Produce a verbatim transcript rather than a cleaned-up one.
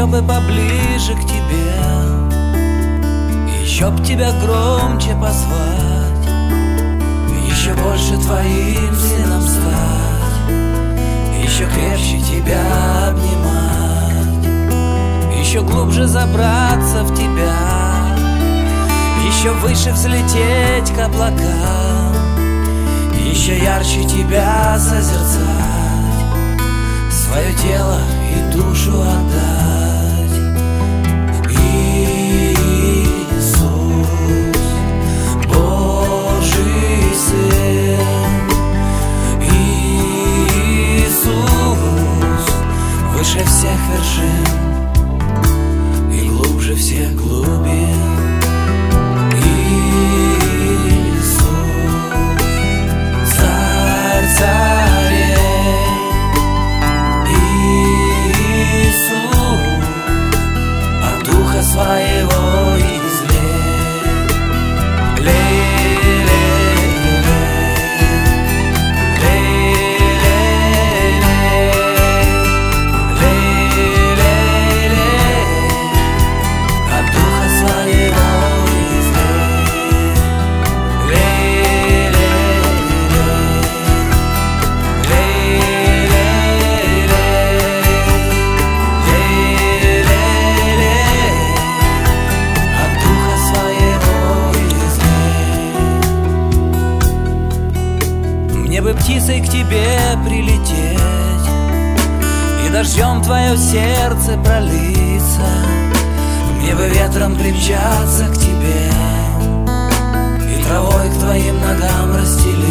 еще бы поближе к тебе, еще б тебя громче позвать, еще больше твоим сыном стать, еще крепче тебя обнимать, еще глубже забраться в тебя, еще выше взлететь к облакам, еще ярче тебя созерцать, свое тело и душу отдать. Иисус, Божий Сын, Иисус, выше всех вершин и глубже всех глубин. Иисус, Царь царей, Иисус, от Духа Своего излей, лей, лей, лей, лей, лей, лей, от Духа Своего излей, лей, лей, мне бы птицей к тебе прилететь и дождем твое сердце пролиться, мне бы ветром примчаться к тебе и травой к твоим ногам расстелиться.